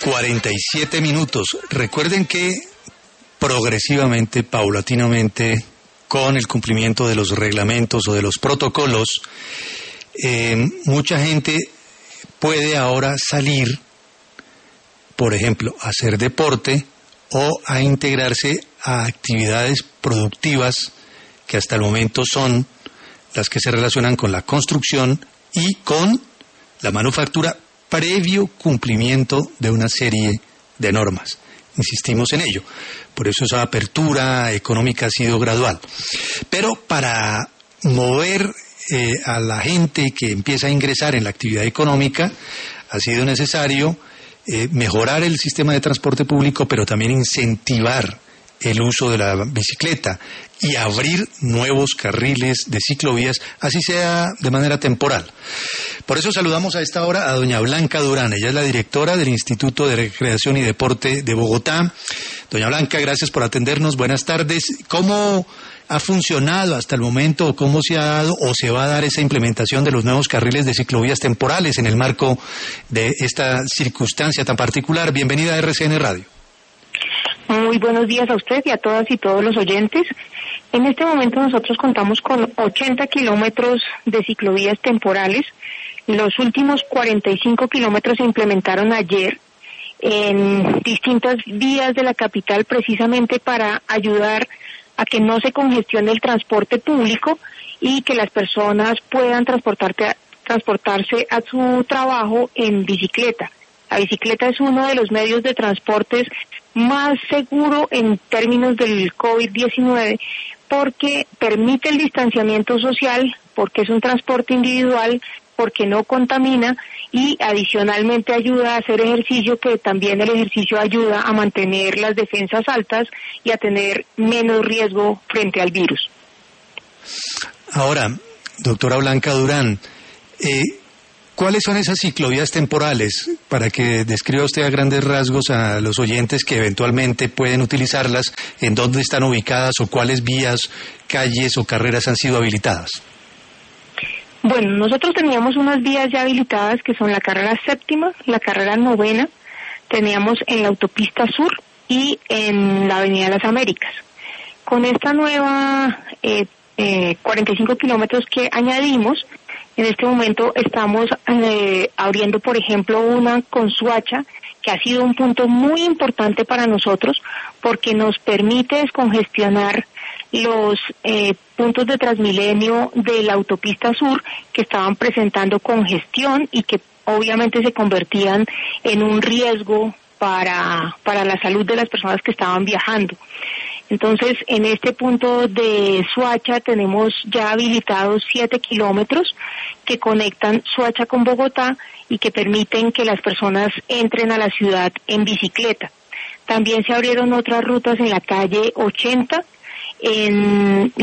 47 minutos. Recuerden que progresivamente, paulatinamente, con el cumplimiento de los reglamentos o de los protocolos, mucha gente puede ahora salir, por ejemplo, a hacer deporte o a integrarse a actividades productivas que hasta el momento son las que se relacionan con la construcción y con la manufactura previo cumplimiento de una serie de normas. Insistimos en ello. Por eso esa apertura económica ha sido gradual. Pero para mover a la gente que empieza a ingresar en la actividad económica, ha sido necesario mejorar el sistema de transporte público, pero también incentivar el uso de la bicicleta y abrir nuevos carriles de ciclovías, así sea de manera temporal. Por eso saludamos a esta hora a doña Blanca Durán. Ella es la directora del Instituto de Recreación y Deporte de Bogotá. Doña Blanca, gracias por atendernos. Buenas tardes. ¿Cómo ha funcionado hasta el momento, o cómo se ha dado o se va a dar esa implementación de los nuevos carriles de ciclovías temporales en el marco de esta circunstancia tan particular? Bienvenida a RCN Radio. Muy buenos días a usted y a todas y todos los oyentes. En este momento nosotros contamos con 80 kilómetros de ciclovías temporales. Los últimos 45 kilómetros se implementaron ayer en distintas vías de la capital, precisamente para ayudar a que no se congestione el transporte público y que las personas puedan transportarse a su trabajo en bicicleta. La bicicleta es uno de los medios de transportes más seguro en términos del COVID-19 porque permite el distanciamiento social, porque es un transporte individual, porque no contamina y adicionalmente ayuda a hacer ejercicio, que también el ejercicio ayuda a mantener las defensas altas y a tener menos riesgo frente al virus. Ahora, doctora Blanca Durán, ¿cuáles son esas ciclovías temporales? Para que describa usted a grandes rasgos a los oyentes que eventualmente pueden utilizarlas, en dónde están ubicadas o cuáles vías, calles o carreras han sido habilitadas. Bueno, nosotros teníamos unas vías ya habilitadas que son la carrera 7ª, la carrera 9ª, teníamos en la autopista sur y en la avenida de las Américas. Con esta nueva 45 kilómetros que añadimos, en este momento estamos abriendo, por ejemplo, una con Soacha, que ha sido un punto muy importante para nosotros porque nos permite descongestionar los puntos de Transmilenio de la autopista sur que estaban presentando congestión y que obviamente se convertían en un riesgo para la salud de las personas que estaban viajando. Entonces, en este punto de Soacha tenemos ya habilitados 7 kilómetros que conectan Soacha con Bogotá y que permiten que las personas entren a la ciudad en bicicleta. También se abrieron otras rutas en la calle 80, en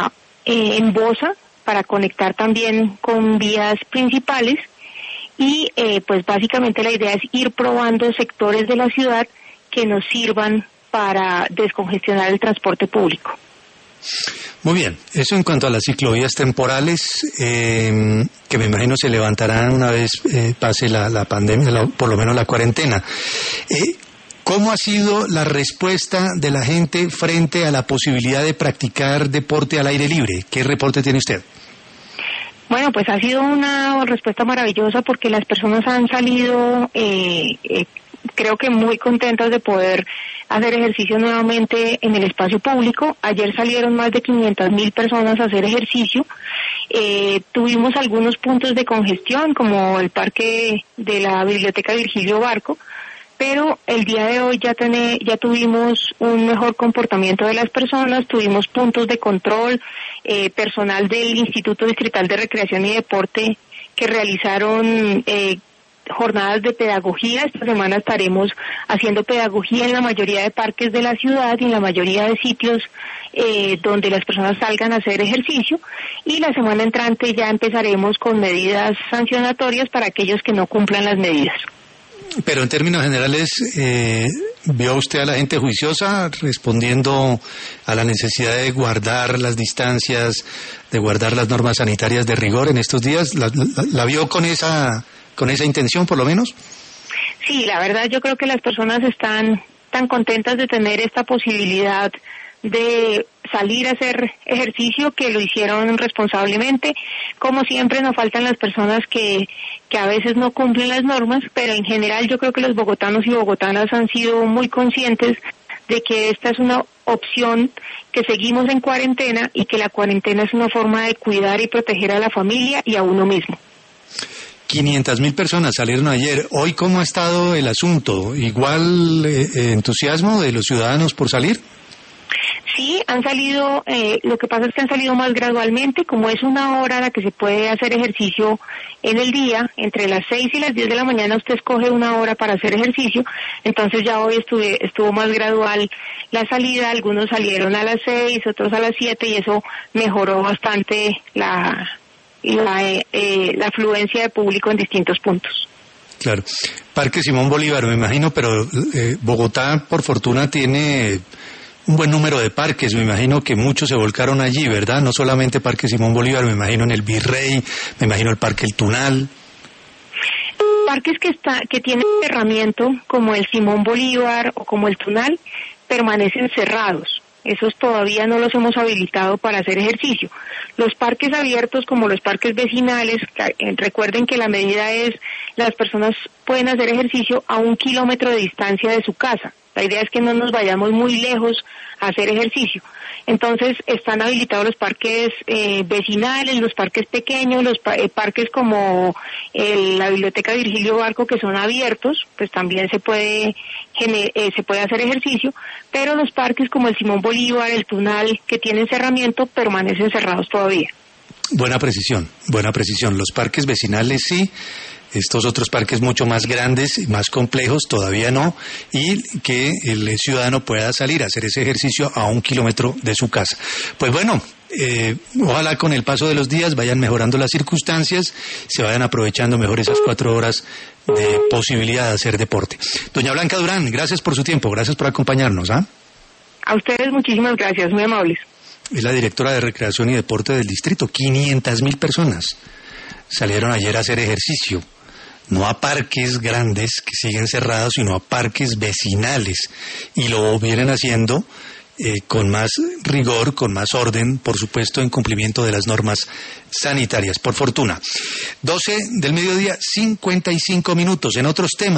Bosa, para conectar también con vías principales. Y pues básicamente la idea es ir probando sectores de la ciudad que nos sirvan para descongestionar el transporte público. Muy bien, eso en cuanto a las ciclovías temporales, que me imagino se levantarán una vez pase la pandemia, por lo menos la cuarentena. ¿Cómo ha sido la respuesta de la gente frente a la posibilidad de practicar deporte al aire libre? ¿Qué reporte tiene usted? Bueno, pues ha sido una respuesta maravillosa porque las personas han salido, creo que muy contentas de poder hacer ejercicio nuevamente en el espacio público. Ayer salieron más de 500,000 personas a hacer ejercicio. Tuvimos algunos puntos de congestión, como el parque de la Biblioteca Virgilio Barco, pero el día de hoy ya tuvimos un mejor comportamiento de las personas, tuvimos puntos de control, personal del Instituto Distrital de Recreación y Deporte que realizaron jornadas de pedagogía. Esta semana estaremos haciendo pedagogía en la mayoría de parques de la ciudad y en la mayoría de sitios donde las personas salgan a hacer ejercicio, y la semana entrante ya empezaremos con medidas sancionatorias para aquellos que no cumplan las medidas. Pero en términos generales, ¿vio usted a la gente juiciosa respondiendo a la necesidad de guardar las distancias, de guardar las normas sanitarias de rigor en estos días? ¿La vio con esa intención, por lo menos? Sí, la verdad yo creo que las personas están tan contentas de tener esta posibilidad de salir a hacer ejercicio que lo hicieron responsablemente. Como siempre nos faltan las personas que a veces no cumplen las normas, pero en general yo creo que los bogotanos y bogotanas han sido muy conscientes de que esta es una opción, que seguimos en cuarentena y que la cuarentena es una forma de cuidar y proteger a la familia y a uno mismo. 500.000 personas salieron ayer. Hoy, ¿cómo ha estado el asunto? ¿Igual entusiasmo de los ciudadanos por salir? Sí, han salido, lo que pasa es que han salido más gradualmente, como es una hora a la que se puede hacer ejercicio en el día, entre las 6 y las 10 de la mañana usted escoge una hora para hacer ejercicio, entonces ya hoy estuvo más gradual la salida, algunos salieron a las 6, otros a las 7 y eso mejoró bastante la afluencia de público en distintos puntos. Claro. Parque Simón Bolívar, me imagino, pero Bogotá, por fortuna, tiene un buen número de parques. Me imagino que muchos se volcaron allí, ¿verdad? No solamente Parque Simón Bolívar, me imagino en el Virrey, me imagino el Parque El Tunal. Parques que tienen cerramiento, como el Simón Bolívar o como el Tunal, permanecen cerrados. Esos todavía no los hemos habilitado para hacer ejercicio. Los parques abiertos, como los parques vecinales, recuerden que la medida es, las personas pueden hacer ejercicio a 1 kilómetro de distancia de su casa. La idea es que no nos vayamos muy lejos a hacer ejercicio. Entonces están habilitados los parques vecinales, los parques pequeños, los parques como la Biblioteca Virgilio Barco, que son abiertos, pues también se puede hacer ejercicio, pero los parques como el Simón Bolívar, el Tunal, que tienen cerramiento, permanecen cerrados todavía. Buena precisión. Los parques vecinales sí, estos otros parques mucho más grandes y más complejos todavía no, y que el ciudadano pueda salir a hacer ese ejercicio a 1 kilómetro de su casa. Pues bueno, ojalá con el paso de los días vayan mejorando las circunstancias, se vayan aprovechando mejor esas 4 horas de posibilidad de hacer deporte. Doña Blanca Durán, gracias por su tiempo, gracias por acompañarnos. A ustedes muchísimas gracias, muy amables. Es la directora de Recreación y Deporte del distrito. 500.000 personas salieron ayer a hacer ejercicio. No a parques grandes que siguen cerrados, sino a parques vecinales. Y lo vienen haciendo con más rigor, con más orden, por supuesto, en cumplimiento de las normas sanitarias, por fortuna. 12 del mediodía, 55 minutos. En otros temas.